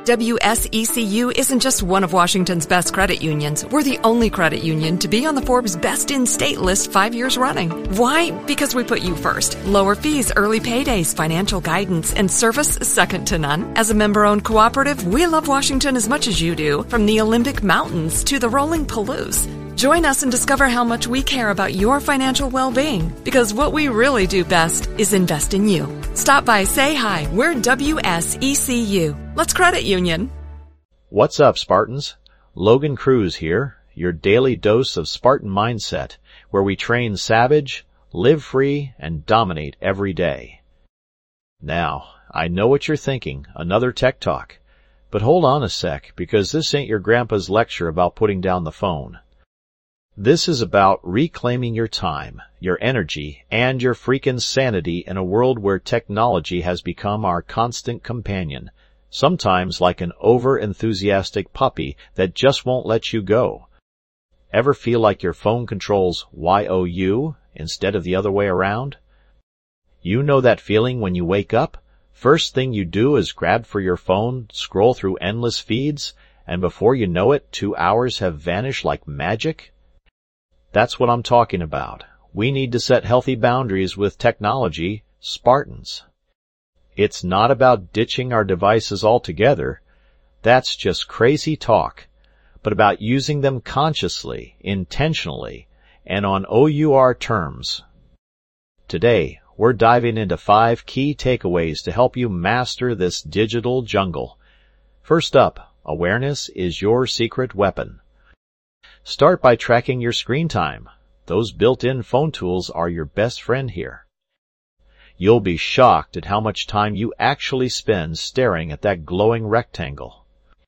WSECU isn't just one of Washington's best credit unions. We're the only credit union to be on the Forbes Best in State list 5 years running. Why? Because we put you first. Lower fees, early paydays, financial guidance, and service second to none. As a member-owned cooperative, we love Washington as much as you do, from the Olympic Mountains to the rolling Palouse. Join us and discover how much we care about your financial well-being, because what we really do best is invest in you. Stop by, say hi. We're WSECU. Let's credit union. What's up, Spartans? Logan Cruz here, your daily dose of Spartan mindset, where we train savage, live free, and dominate every day. Now, I know what you're thinking, another tech talk. But hold on a sec, because this ain't your grandpa's lecture about putting down the phone. This is about reclaiming your time, your energy, and your freaking sanity in a world where technology has become our constant companion, sometimes like an over-enthusiastic puppy that just won't let you go. Ever feel like your phone controls you instead of the other way around? You know that feeling when you wake up? First thing you do is grab for your phone, scroll through endless feeds, and before you know it, 2 hours have vanished like magic? That's what I'm talking about. We need to set healthy boundaries with technology, Spartans. It's not about ditching our devices altogether. That's just crazy talk. But about using them consciously, intentionally, and on OUR terms. Today, we're diving into 5 key takeaways to help you master this digital jungle. First up, awareness is your secret weapon. Start by tracking your screen time. Those built-in phone tools are your best friend here. You'll be shocked at how much time you actually spend staring at that glowing rectangle.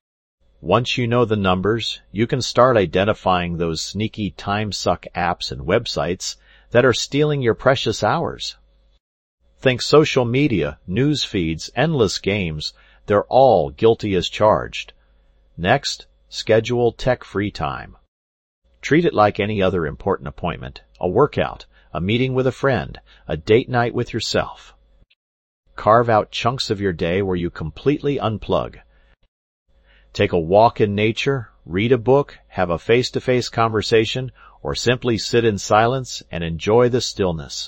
Once you know the numbers, you can start identifying those sneaky time-suck apps and websites that are stealing your precious hours. Think social media, news feeds, endless games, they're all guilty as charged. Next, schedule tech-free time. Treat it like any other important appointment, a workout, a meeting with a friend, a date night with yourself. Carve out chunks of your day where you completely unplug. Take a walk in nature, read a book, have a face-to-face conversation, or simply sit in silence and enjoy the stillness.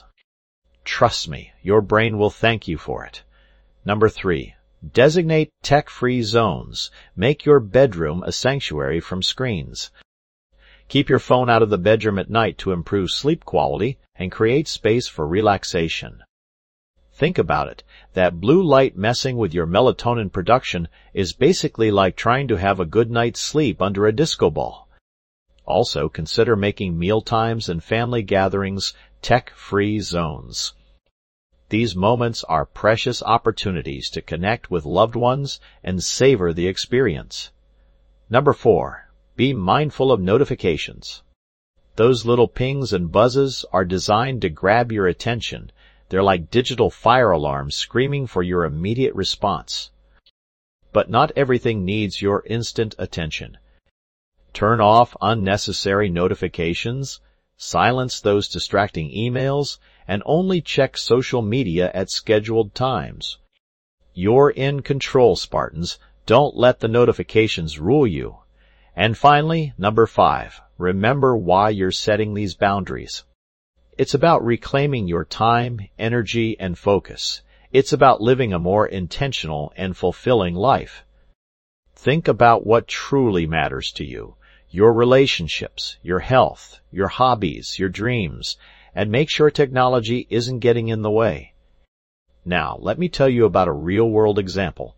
Trust me, your brain will thank you for it. Number 3, designate tech-free zones. Make your bedroom a sanctuary from screens. Keep your phone out of the bedroom at night to improve sleep quality and create space for relaxation. Think about it. That blue light messing with your melatonin production is basically like trying to have a good night's sleep under a disco ball. Also, consider making mealtimes and family gatherings tech-free zones. These moments are precious opportunities to connect with loved ones and savor the experience. Number 4. Be mindful of notifications. Those little pings and buzzes are designed to grab your attention. They're like digital fire alarms screaming for your immediate response. But not everything needs your instant attention. Turn off unnecessary notifications, silence those distracting emails, and only check social media at scheduled times. You're in control, Spartans. Don't let the notifications rule you. And finally, number 5, remember why you're setting these boundaries. It's about reclaiming your time, energy, and focus. It's about living a more intentional and fulfilling life. Think about what truly matters to you, your relationships, your health, your hobbies, your dreams, and make sure technology isn't getting in the way. Now, let me tell you about a real-world example.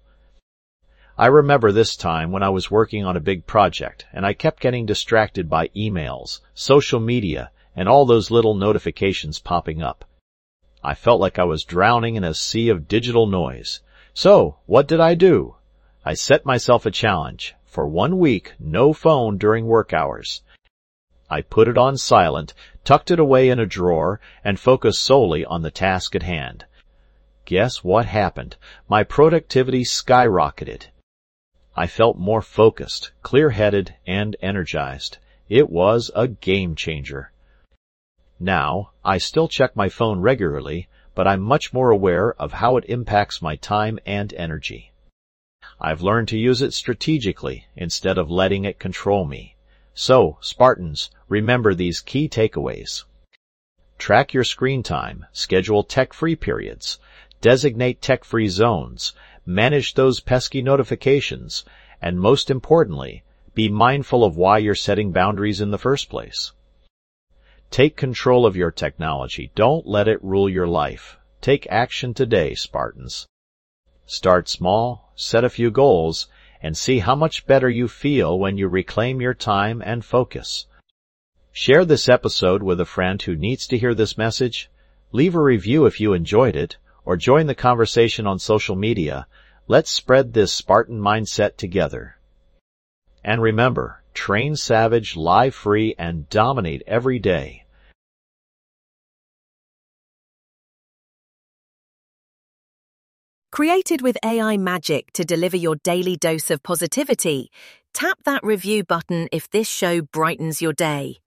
I remember this time when I was working on a big project, and I kept getting distracted by emails, social media, and all those little notifications popping up. I felt like I was drowning in a sea of digital noise. So, what did I do? I set myself a challenge. For 1 week, no phone during work hours. I put it on silent, tucked it away in a drawer, and focused solely on the task at hand. Guess what happened? My productivity skyrocketed. I felt more focused, clear-headed, and energized. It was a game changer. Now, I still check my phone regularly, but I'm much more aware of how it impacts my time and energy. I've learned to use it strategically instead of letting it control me. So, Spartans, remember these key takeaways. Track your screen time, schedule tech-free periods, designate tech-free zones, manage those pesky notifications, and most importantly, be mindful of why you're setting boundaries in the first place. Take control of your technology. Don't let it rule your life. Take action today, Spartans. Start small, set a few goals, and see how much better you feel when you reclaim your time and focus. Share this episode with a friend who needs to hear this message. Leave a review if you enjoyed it, or join the conversation on social media. Let's spread this Spartan mindset together. And remember, train savage, lie free, and dominate every day. Created with AI magic to deliver your daily dose of positivity, tap that review button if this show brightens your day.